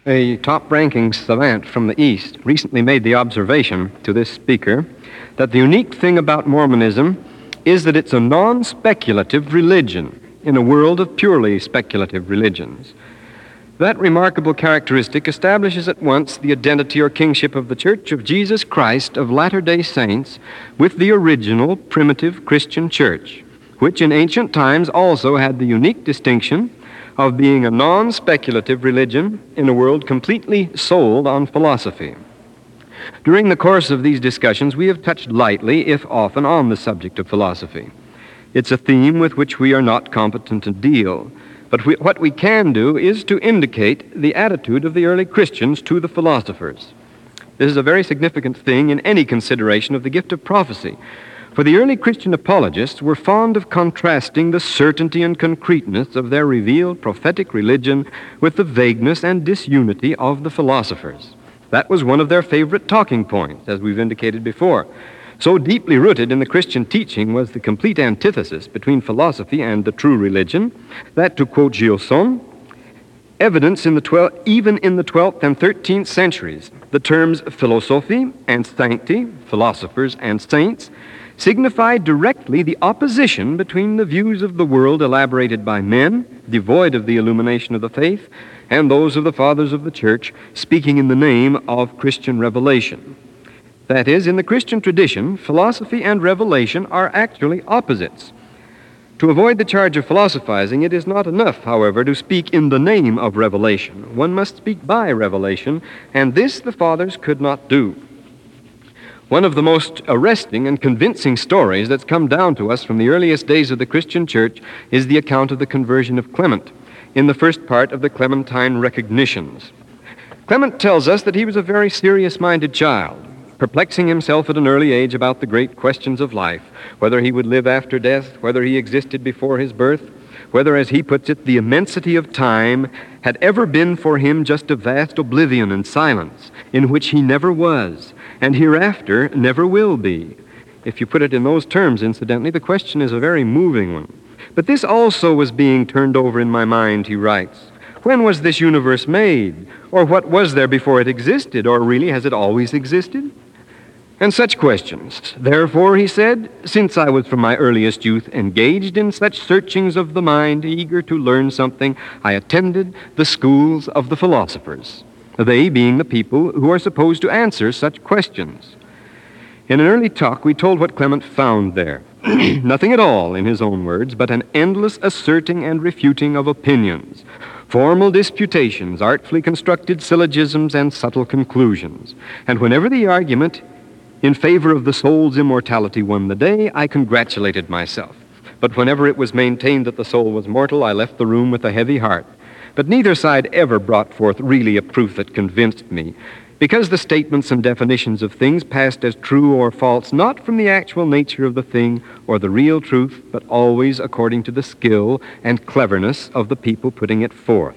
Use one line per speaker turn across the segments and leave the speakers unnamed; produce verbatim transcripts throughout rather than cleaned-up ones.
A top-ranking savant from the East recently made the observation to this speaker that the unique thing about Mormonism is that it's a non-speculative religion in a world of purely speculative religions. That remarkable characteristic establishes at once the identity or kingship of the Church of Jesus Christ of Latter-day Saints with the original primitive Christian church, which in ancient times also had the unique distinction of being a non-speculative religion in a world completely sold on philosophy. During the course of these discussions, we have touched lightly, if often, on the subject of philosophy. It's a theme with which we are not competent to deal, but we, what we can do is to indicate the attitude of the early Christians to the philosophers. This is a very significant thing in any consideration of the gift of prophecy, for the early Christian apologists were fond of contrasting the certainty and concreteness of their revealed prophetic religion with the vagueness and disunity of the philosophers. That was one of their favorite talking points, as we've indicated before. So deeply rooted in the Christian teaching was the complete antithesis between philosophy and the true religion that, to quote Gilson, evidence in the twelfth, even in the twelfth and thirteenth centuries, the terms philosophy and sancti, philosophers and saints, signified directly the opposition between the views of the world elaborated by men, devoid of the illumination of the faith, and those of the fathers of the church, speaking in the name of Christian revelation. That is, in the Christian tradition, philosophy and revelation are actually opposites. To avoid the charge of philosophizing, it is not enough, however, to speak in the name of revelation. One must speak by revelation, and this the fathers could not do. One of the most arresting and convincing stories that's come down to us from the earliest days of the Christian church is the account of the conversion of Clement in the first part of the Clementine Recognitions. Clement tells us that he was a very serious-minded child, perplexing himself at an early age about the great questions of life, whether he would live after death, whether he existed before his birth, whether, as he puts it, the immensity of time had ever been for him just a vast oblivion and silence, in which he never was, and hereafter never will be. If you put it in those terms, incidentally, the question is a very moving one. But this also was being turned over in my mind, he writes. When was this universe made? Or what was there before it existed? Or really, has it always existed? And such questions. Therefore, he said, since I was from my earliest youth engaged in such searchings of the mind, eager to learn something, I attended the schools of the philosophers, they being the people who are supposed to answer such questions. In an early talk, we told what Clement found there. Nothing at all, in his own words, but an endless asserting and refuting of opinions, formal disputations, artfully constructed syllogisms, and subtle conclusions. And whenever the argument in favor of the soul's immortality won the day, I congratulated myself. But whenever it was maintained that the soul was mortal, I left the room with a heavy heart. But neither side ever brought forth really a proof that convinced me, because the statements and definitions of things passed as true or false, not from the actual nature of the thing or the real truth, but always according to the skill and cleverness of the people putting it forth.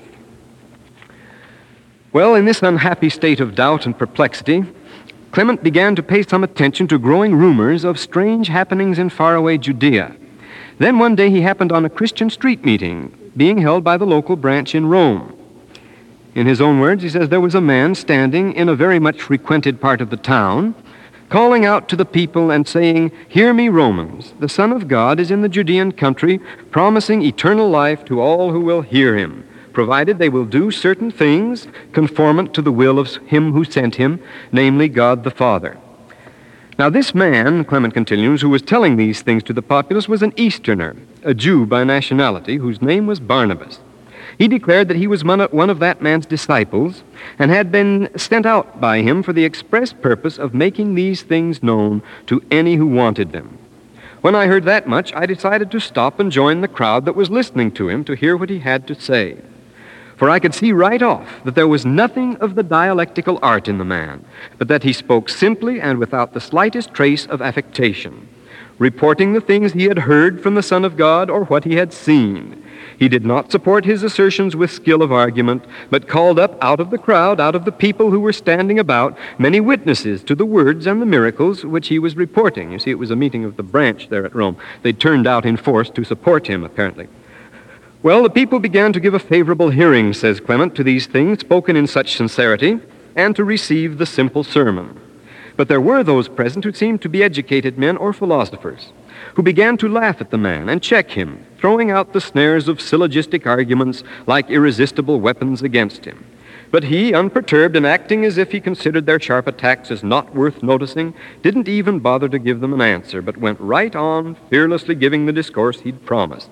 Well, in this unhappy state of doubt and perplexity, Clement began to pay some attention to growing rumors of strange happenings in faraway Judea. Then one day he happened on a Christian street meeting being held by the local branch in Rome. In his own words, he says, there was a man standing in a very much frequented part of the town, calling out to the people and saying, "Hear me, Romans, the Son of God is in the Judean country, promising eternal life to all who will hear him, provided they will do certain things conformant to the will of him who sent him, namely God the Father." Now this man, Clement continues, who was telling these things to the populace was an Easterner, a Jew by nationality, whose name was Barnabas. He declared that he was one of that man's disciples and had been sent out by him for the express purpose of making these things known to any who wanted them. When I heard that much, I decided to stop and join the crowd that was listening to him to hear what he had to say. For I could see right off that there was nothing of the dialectical art in the man, but that he spoke simply and without the slightest trace of affectation, reporting the things he had heard from the Son of God or what he had seen. He did not support his assertions with skill of argument, but called up out of the crowd, out of the people who were standing about, many witnesses to the words and the miracles which he was reporting. You see, it was a meeting of the branch there at Rome. They turned out in force to support him, apparently. Well, the people began to give a favorable hearing, says Clement, to these things spoken in such sincerity, and to receive the simple sermon. But there were those present who seemed to be educated men or philosophers, who began to laugh at the man and check him, throwing out the snares of syllogistic arguments like irresistible weapons against him. But he, unperturbed and acting as if he considered their sharp attacks as not worth noticing, didn't even bother to give them an answer, but went right on, fearlessly giving the discourse he'd promised.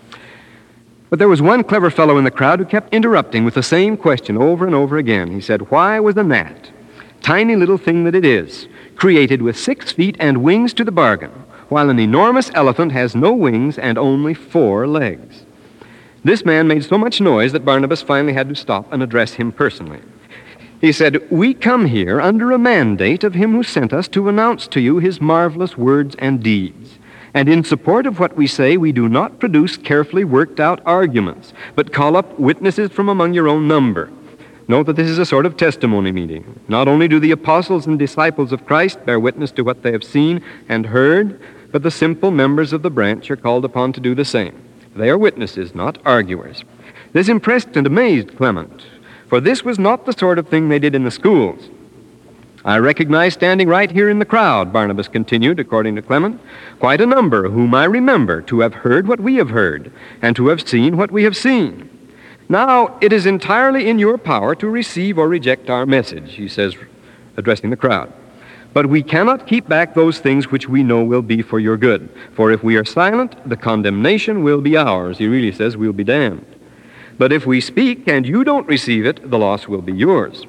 But there was one clever fellow in the crowd who kept interrupting with the same question over and over again. He said, "Why was a gnat, tiny little thing that it is, created with six feet and wings to the bargain, while an enormous elephant has no wings and only four legs?" This man made so much noise that Barnabas finally had to stop and address him personally. He said, "We come here under a mandate of him who sent us to announce to you his marvelous words and deeds. And in support of what we say, we do not produce carefully worked out arguments, but call up witnesses from among your own number." Note that this is a sort of testimony meeting. Not only do the apostles and disciples of Christ bear witness to what they have seen and heard, but the simple members of the branch are called upon to do the same. They are witnesses, not arguers. This impressed and amazed Clement, for this was not the sort of thing they did in the schools. "I recognize standing right here in the crowd," Barnabas continued, according to Clement, "quite a number whom I remember to have heard what we have heard, and to have seen what we have seen. Now, it is entirely in your power to receive or reject our message," he says, addressing the crowd. "But we cannot keep back those things which we know will be for your good. For if we are silent, the condemnation will be ours." He really says we'll be damned. "But if we speak and you don't receive it, the loss will be yours.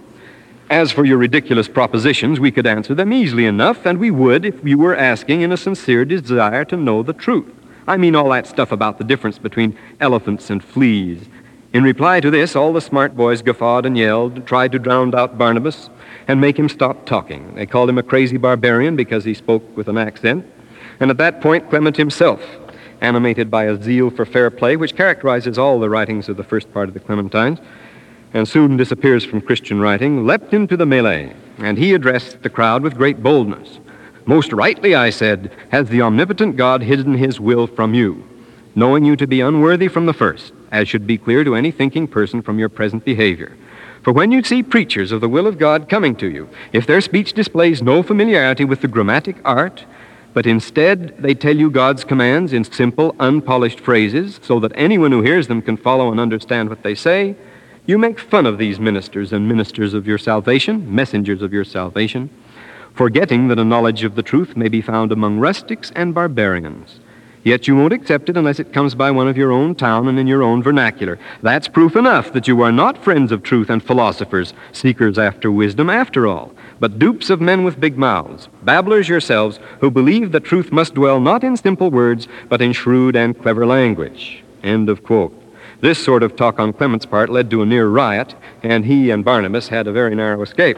As for your ridiculous propositions, we could answer them easily enough, and we would if you were asking in a sincere desire to know the truth. I mean all that stuff about the difference between elephants and fleas." In reply to this, all the smart boys guffawed and yelled, tried to drown out Barnabas and make him stop talking. They called him a crazy barbarian because he spoke with an accent. And at that point, Clement himself, animated by a zeal for fair play, which characterizes all the writings of the first part of the Clementines, and soon disappears from Christian writing, leapt into the melee, and he addressed the crowd with great boldness. "Most rightly, I said, has the omnipotent God hidden his will from you, knowing you to be unworthy from the first, as should be clear to any thinking person from your present behavior. For when you see preachers of the will of God coming to you, if their speech displays no familiarity with the grammatic art, but instead they tell you God's commands in simple, unpolished phrases, so that anyone who hears them can follow and understand what they say, you make fun of these ministers and ministers of your salvation, messengers of your salvation, forgetting that a knowledge of the truth may be found among rustics and barbarians. Yet you won't accept it unless it comes by one of your own town and in your own vernacular. That's proof enough that you are not friends of truth and philosophers, seekers after wisdom after all, but dupes of men with big mouths, babblers yourselves who believe that truth must dwell not in simple words, but in shrewd and clever language." End of quote. This sort of talk on Clement's part led to a near riot, and he and Barnabas had a very narrow escape.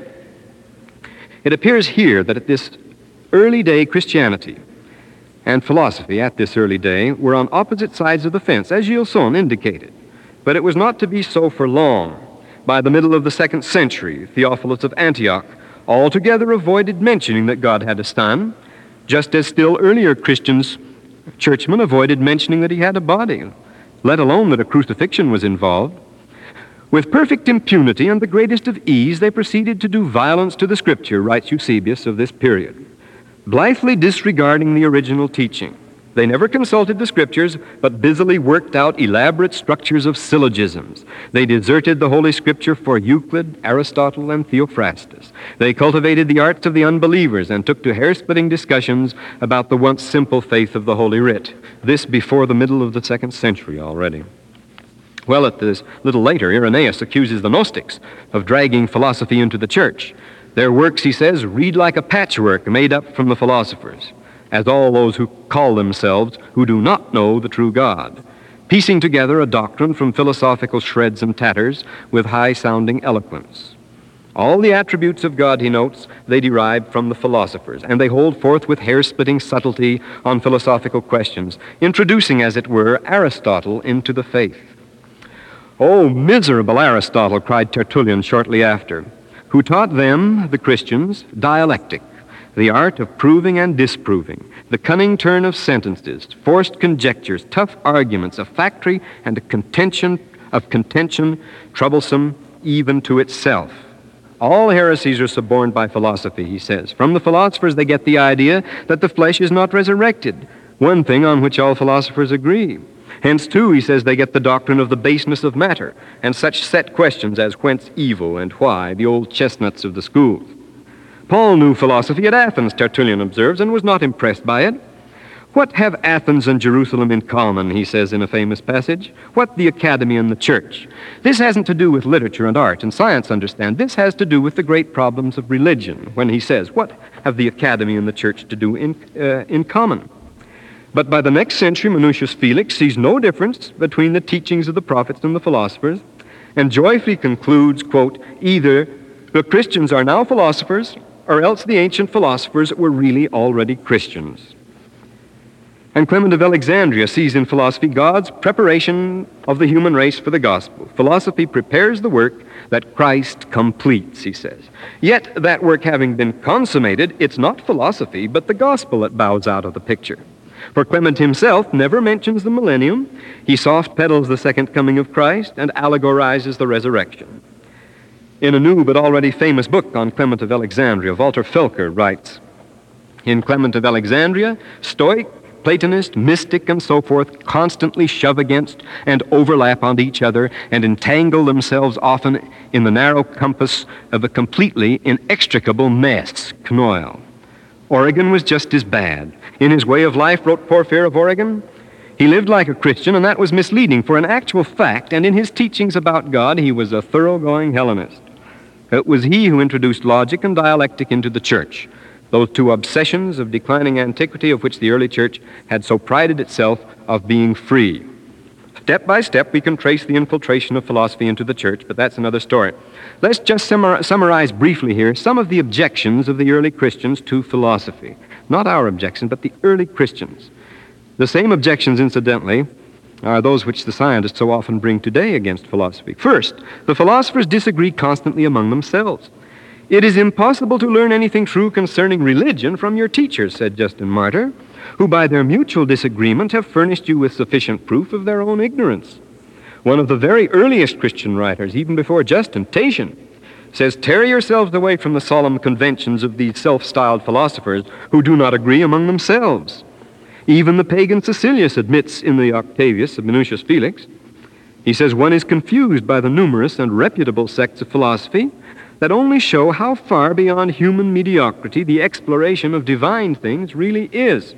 It appears here that at this early day Christianity and philosophy at this early day were on opposite sides of the fence, as Gilson indicated. But it was not to be so for long. By the middle of the second century, Theophilus of Antioch altogether avoided mentioning that God had a son, just as still earlier Christians, churchmen, avoided mentioning that he had a body, let alone that a crucifixion was involved. With perfect impunity and the greatest of ease, they proceeded to do violence to the Scripture, writes Eusebius of this period, blithely disregarding the original teaching. They never consulted the Scriptures, but busily worked out elaborate structures of syllogisms. They deserted the Holy Scripture for Euclid, Aristotle, and Theophrastus. They cultivated the arts of the unbelievers and took to hair-splitting discussions about the once simple faith of the Holy Writ. This before the middle of the second century already. Well, at this little later, Irenaeus accuses the Gnostics of dragging philosophy into the church. Their works, he says, read like a patchwork made up from the philosophers, as all those who call themselves who do not know the true God, piecing together a doctrine from philosophical shreds and tatters with high-sounding eloquence. All the attributes of God, he notes, they derive from the philosophers, and they hold forth with hair-splitting subtlety on philosophical questions, introducing, as it were, Aristotle into the faith. "Oh, miserable Aristotle," cried Tertullian shortly after, "who taught them, the Christians, dialectic, the art of proving and disproving, the cunning turn of sentences, forced conjectures, tough arguments, a factory and a contention of contention, troublesome even to itself. All heresies are suborned by philosophy, he says. From the philosophers they get the idea that the flesh is not resurrected, one thing on which all philosophers agree. Hence, too, he says, they get the doctrine of the baseness of matter and such set questions as whence evil and why, the old chestnuts of the schools. Paul knew philosophy at Athens, Tertullian observes, and was not impressed by it. What have Athens and Jerusalem in common, he says in a famous passage? What the academy and the church? This hasn't to do with literature and art and science, understand. This has to do with the great problems of religion, when he says, what have the academy and the church to do in, uh, in common? But by the next century, Minucius Felix sees no difference between the teachings of the prophets and the philosophers, and joyfully concludes, quote, either the Christians are now philosophers, or else the ancient philosophers were really already Christians. And Clement of Alexandria sees in philosophy God's preparation of the human race for the gospel. Philosophy prepares the work that Christ completes, he says. Yet, that work having been consummated, it's not philosophy, but the gospel that bows out of the picture. For Clement himself never mentions the millennium. He soft pedals the second coming of Christ and allegorizes the resurrection. In a new but already famous book on Clement of Alexandria, Walter Felker writes, in Clement of Alexandria, Stoic, Platonist, mystic, and so forth constantly shove against and overlap on each other and entangle themselves often in the narrow compass of a completely inextricable mess, knoil. Origen was just as bad. In his Way of Life, wrote Porphyr of Origen, he lived like a Christian, and that was misleading, for in actual fact, and in his teachings about God, he was a thoroughgoing Hellenist. It was he who introduced logic and dialectic into the church, those two obsessions of declining antiquity of which the early church had so prided itself of being free. Step by step, we can trace the infiltration of philosophy into the church, but that's another story. Let's just summar- summarize briefly here some of the objections of the early Christians to philosophy. Not our objections, but the early Christians. The same objections, incidentally, are those which the scientists so often bring today against philosophy. First, the philosophers disagree constantly among themselves. It is impossible to learn anything true concerning religion from your teachers, said Justin Martyr, who by their mutual disagreement have furnished you with sufficient proof of their own ignorance. One of the very earliest Christian writers, even before Justin, Tatian, says, tear yourselves away from the solemn conventions of these self-styled philosophers who do not agree among themselves. Even the pagan Cecilius admits in the Octavius of Minucius Felix, he says, one is confused by the numerous and reputable sects of philosophy that only show how far beyond human mediocrity the exploration of divine things really is.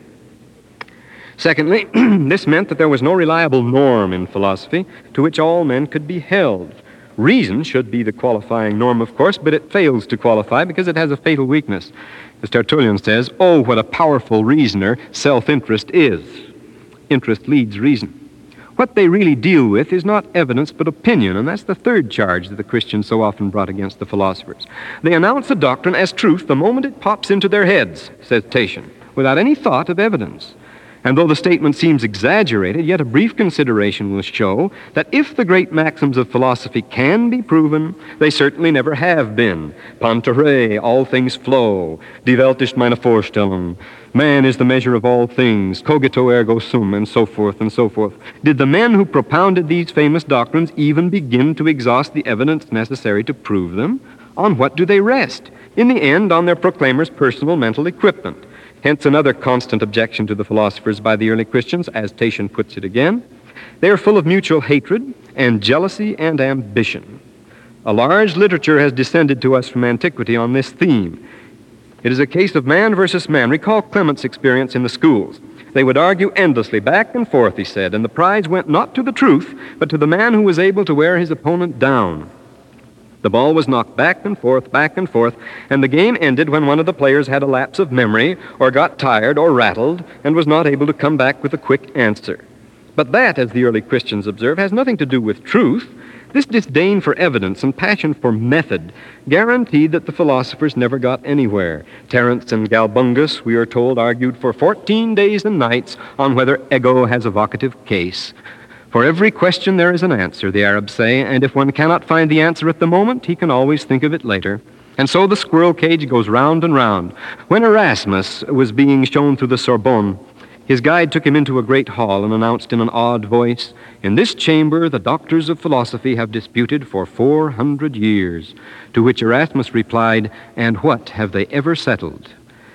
Secondly, this meant that there was no reliable norm in philosophy to which all men could be held. Reason should be the qualifying norm, of course, but it fails to qualify because it has a fatal weakness. As Tertullian says, oh, what a powerful reasoner self-interest is. Interest leads reason. What they really deal with is not evidence but opinion, and that's the third charge that the Christians so often brought against the philosophers. They announce a doctrine as truth the moment it pops into their heads, says Tatian, without any thought of evidence. And though the statement seems exaggerated, yet a brief consideration will show that if the great maxims of philosophy can be proven, they certainly never have been. Pantare, all things flow. Die Welt ist meine Vorstellung. Man is the measure of all things. Cogito ergo sum, and so forth and so forth. Did the men who propounded these famous doctrines even begin to exhaust the evidence necessary to prove them? On what do they rest? In the end, on their proclaimers' personal mental equipment. Hence another constant objection to the philosophers by the early Christians, as Tatian puts it again. They are full of mutual hatred and jealousy and ambition. A large literature has descended to us from antiquity on this theme. It is a case of man versus man. Recall Clement's experience in the schools. They would argue endlessly, back and forth, he said, and the prize went not to the truth, but to the man who was able to wear his opponent down. The ball was knocked back and forth, back and forth, and the game ended when one of the players had a lapse of memory or got tired or rattled and was not able to come back with a quick answer. But that, as the early Christians observe, has nothing to do with truth. This disdain for evidence and passion for method guaranteed that the philosophers never got anywhere. Terence and Galbungus, we are told, argued for fourteen days and nights on whether ego has a vocative case. For every question there is an answer, the Arabs say, and if one cannot find the answer at the moment, he can always think of it later. And so the squirrel cage goes round and round. When Erasmus was being shown through the Sorbonne, his guide took him into a great hall and announced in an odd voice, "In this chamber the doctors of philosophy have disputed for four hundred years." To which Erasmus replied, "And what have they ever settled?"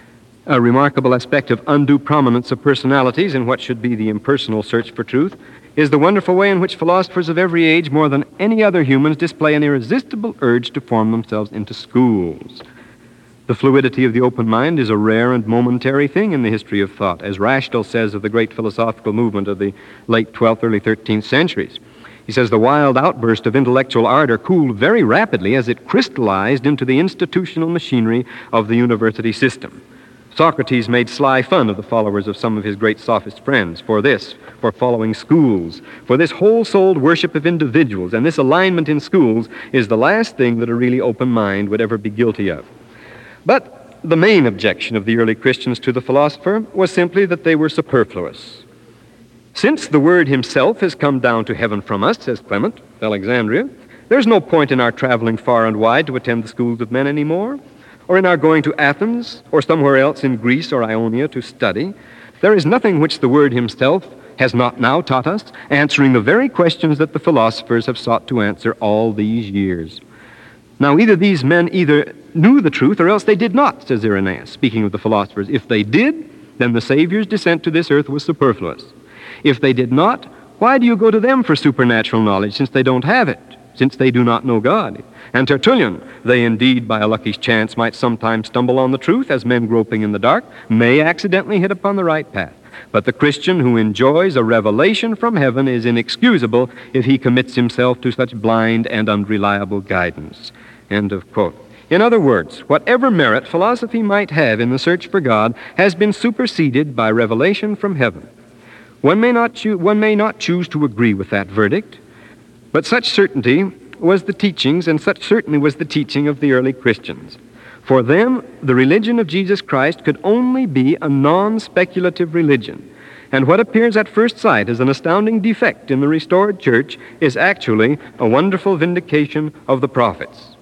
A remarkable aspect of undue prominence of personalities in what should be the impersonal search for truth is the wonderful way in which philosophers of every age, more than any other humans, display an irresistible urge to form themselves into schools. The fluidity of the open mind is a rare and momentary thing in the history of thought, as Raschel says of the great philosophical movement of the late twelfth, early thirteenth centuries. He says the wild outburst of intellectual ardor cooled very rapidly as it crystallized into the institutional machinery of the university system. Socrates made sly fun of the followers of some of his great sophist friends for this, for following schools, for this whole-souled worship of individuals, and this alignment in schools is the last thing that a really open mind would ever be guilty of. But the main objection of the early Christians to the philosopher was simply that they were superfluous. Since the Word himself has come down to heaven from us, says Clement of Alexandria, there's no point in our traveling far and wide to attend the schools of men anymore, or in our going to Athens, or somewhere else in Greece or Ionia to study. There is nothing which the Word himself has not now taught us, answering the very questions that the philosophers have sought to answer all these years. Now, either these men either knew the truth or else they did not, says Irenaeus, speaking of the philosophers. If they did, then the Savior's descent to this earth was superfluous. If they did not, why do you go to them for supernatural knowledge, since they don't have it, since they do not know God? And Tertullian, they indeed by a lucky chance might sometimes stumble on the truth, as men groping in the dark may accidentally hit upon the right path. But the Christian who enjoys a revelation from heaven is inexcusable if he commits himself to such blind and unreliable guidance. End of quote. In other words, whatever merit philosophy might have in the search for God has been superseded by revelation from heaven. One may not choo- one may not choose to agree with that verdict, but such certainty was the teachings, and such certainly was the teaching of the early Christians. For them, the religion of Jesus Christ could only be a non-speculative religion, and what appears at first sight as an astounding defect in the restored church is actually a wonderful vindication of the prophets.